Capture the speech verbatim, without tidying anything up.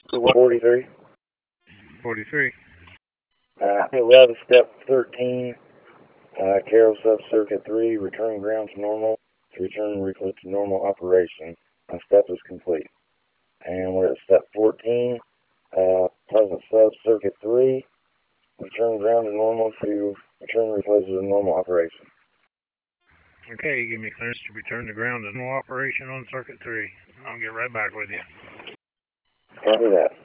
forty-three. forty-three. Uh, eleven, step thirteen, uh, Carol sub circuit three, return ground to normal, to return recoil to normal operation. My step is complete. And we're at step fourteen, uh, Pleasant sub circuit three, return ground to normal to return recoil to normal operation. Okay, give me clearance to return to ground to normal operation on circuit three. I'll get right back with you. Copy that.